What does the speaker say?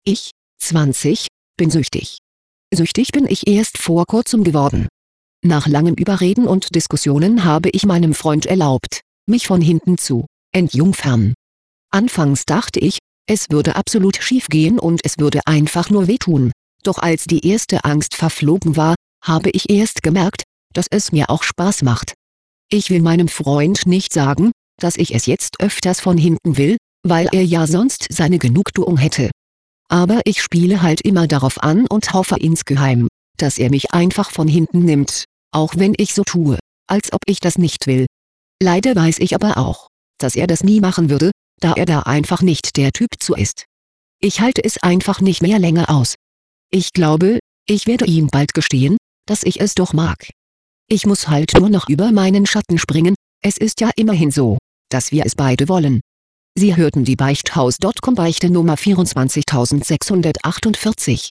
Ich, 20, bin süchtig. Süchtig bin ich erst vor kurzem geworden. Nach langem Überreden und Diskussionen habe ich meinem Freund erlaubt, mich von hinten zu entjungfern. Anfangs dachte ich, es würde absolut schief gehen und es würde einfach nur wehtun. Doch als die erste Angst verflogen war, habe ich erst gemerkt, dass es mir auch Spaß macht. Ich will meinem Freund nicht sagen, dass ich es jetzt öfters von hinten will, weil er ja sonst seine Genugtuung hätte. Aber ich spiele halt immer darauf an und hoffe insgeheim, dass er mich einfach von hinten nimmt, auch wenn ich so tue, als ob ich das nicht will. Leider weiß ich aber auch, dass er das nie machen würde, da er da einfach nicht der Typ zu ist. Ich halte es einfach nicht mehr länger aus. Ich glaube, ich werde ihm bald gestehen, dass ich es doch mag. Ich muss halt nur noch über meinen Schatten springen, es ist ja immerhin so, dass wir es beide wollen. Sie hörten die Beichthaus.com Beichte Nummer 24648.